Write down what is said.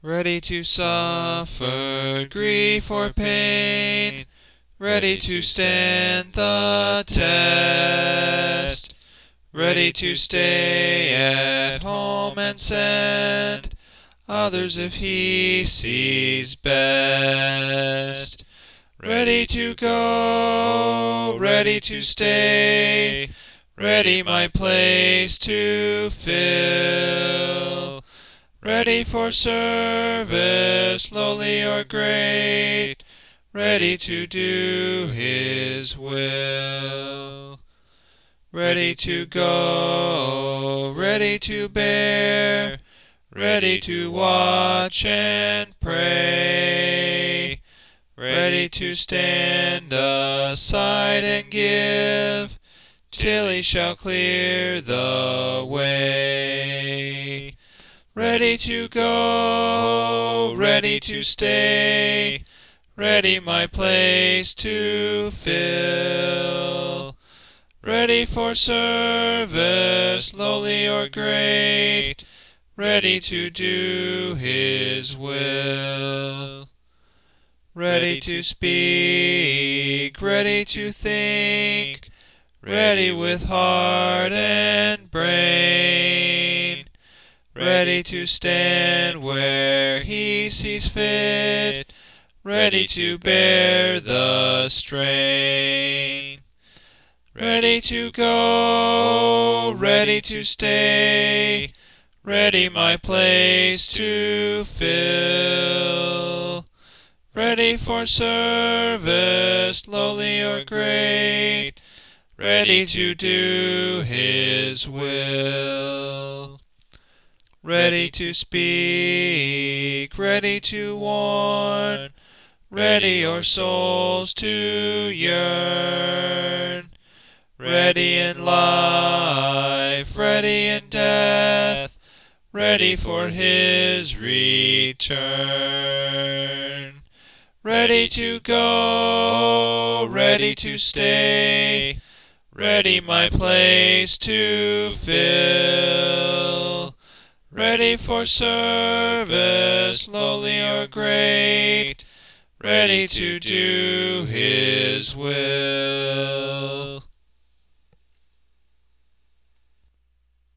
ready to suffer grief or pain, ready to stand the test, ready to stay at home and send others if he sees best. Ready to go, ready to stay, ready my place to fill, ready for service, lowly or great, ready to do his will. Ready to go, ready to bear, ready to watch and pray, ready to stand aside and give, till he shall clear the way. Ready to go, ready to stay, ready my place to fill, ready for service, lowly or great, ready to do his will. Ready to speak, ready to think, ready with heart and brain, ready to stand where he sees fit, ready to bear the strain. Ready to go, ready to stay, ready my place to fill, ready for service, lowly or great, ready to do his will. Ready to speak, ready to warn, ready your souls to yearn, ready in life, ready in death, ready for his return. Ready to go, ready to stay, ready my place to fill, ready for service, lowly or great, ready to do his will.